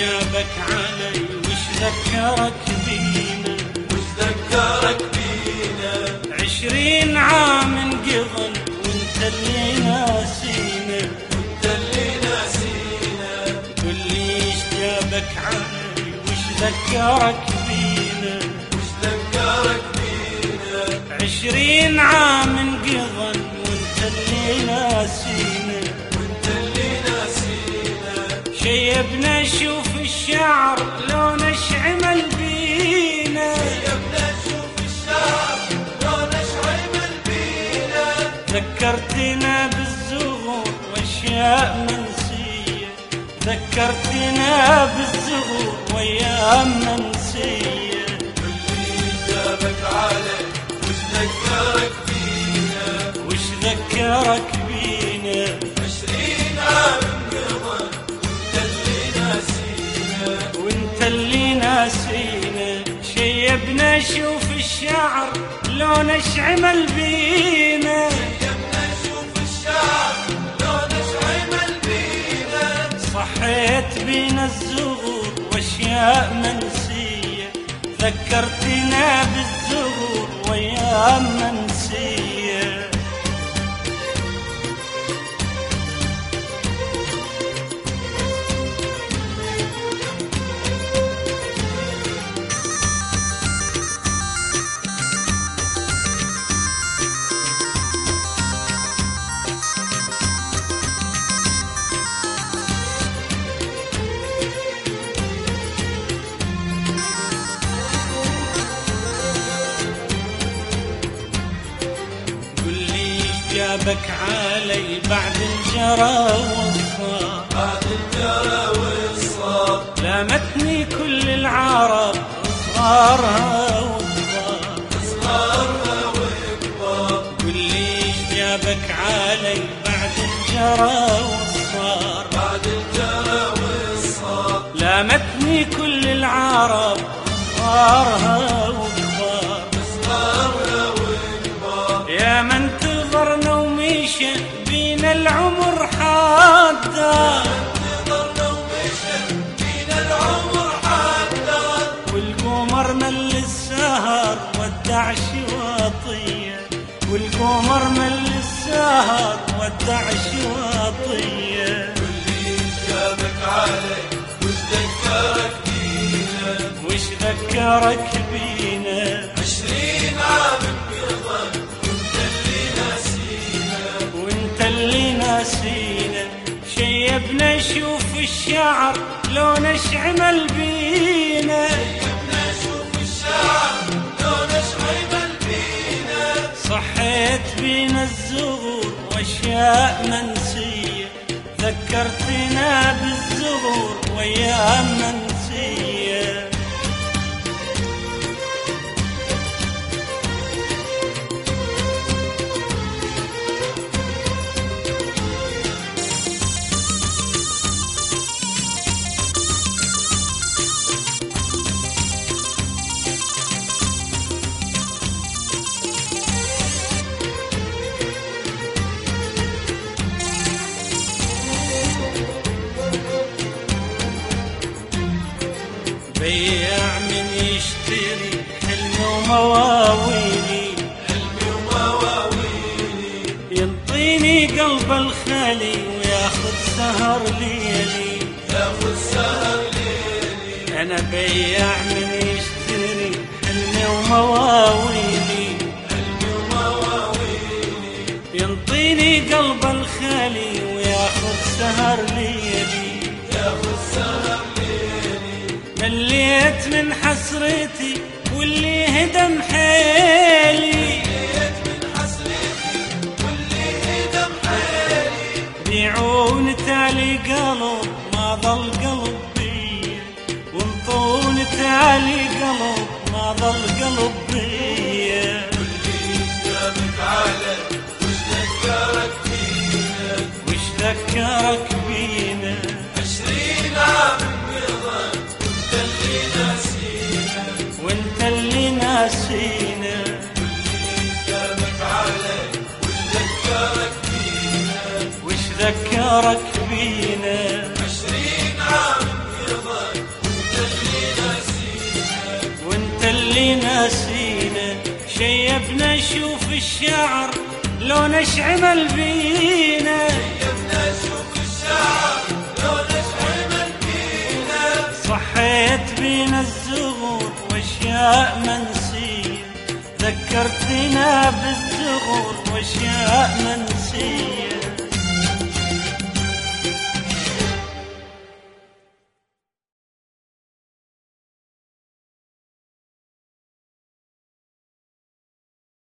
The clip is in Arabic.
جابك علي وش ذكرك بينا؟ وش ذكرك بينا؟ 20 عام انقضن وانت اللي ناسينا، وانت اللي ناسينا. قل لي ايش جابك علي وش ذكرك بينا؟ وش ذكرك بينا؟ 20 عام انقضن وانت اللي ناسينا، وانت اللي ناسينا. شيبنا شوف الشعر لون اشعمل بينا، شيبنا نشوف الشعر لون اشعمل بينا. ذكرتنا بالزهور واشياء منسية، ذكرتنا بالزهور وايام منسية. واللي جابك علي وش ذكرك بينا؟ وش ذكرك بينا؟ 20 عام انقضى وانت اللي ناسينا. وانت اللي ناسينا. شيبنا شوف الشعر لون اشعمل بينا، شيبنا نشوف الشعر لون اشعمل بينا. صحيت بينا الزهور واشياء منسية، ذكرتنا بالزهور وايام منسية. جابك علي بعد الجرى والصار، بعد الجرى والصار. لامتني كل العرب صغارها وكبار، صغارها وكبار. قل لي ايش جابك علي بعد الجرى والصار، بعد الجرى والصار. لامتني كل العرب صغارها وكبار، صغارها وكبار. يا من انتظرنا ومشى بينا العمر حادا، انتظرنا ومشى بينا العمر حادا. والقمر مل السهر ودع شواطية، والقمر مل السهر ودع شواطية. واللي جابك علي وش ذكرك بينا؟ وش ذكرك بينا؟ 20 عام انقضى وانت اللي ناسينا. وانت اللي ناسينا. شيبنا شوف الشعر لون اشعمل بينا، شيبنا نشوف الشعر لون اشعمل بينا. صحيت بينا الزهور واشياء منسية، ذكرتنا بالزهور وايام منسية. بيع من يشتري حلمي ومواويلي، حلمي ومواويلي. ينطيني قلب الخالي وياخذ سهر ليلي، ياخذ سهر ليلي. انا بيع من يشتري حلمي ومواويلي، حلمي ومواويلي. ينطيني قلب الخالي وياخذ سهر ليلي، ياخذ سهر ليلي. مليت من حسرتي واللي هدم حيلي، مليت من حسرتي واللي هدم حيلي. بيعون تالي قلب ما ظل قلب بيا، وانطون تالي قلب ما ظل قلب بيا. واللي جابك علي وش ذكرك بينا؟ وش ذكرك بينا؟ 20 عام انقضى وانت اللي ناسينا. وانت اللي ناسينا. واللي جابك علي وش ذكرك بينا؟ وش ذكرك بينا؟ 20 عام انقضى اللي ناسينا، شيبنا شوف الشعر لو نشعمل بينا، شيبنا شوف الشعر لو نشعمل بينا، صحيت بينا الزغور واشياء منسية، ذكرتنا بالزغور واشياء منسية.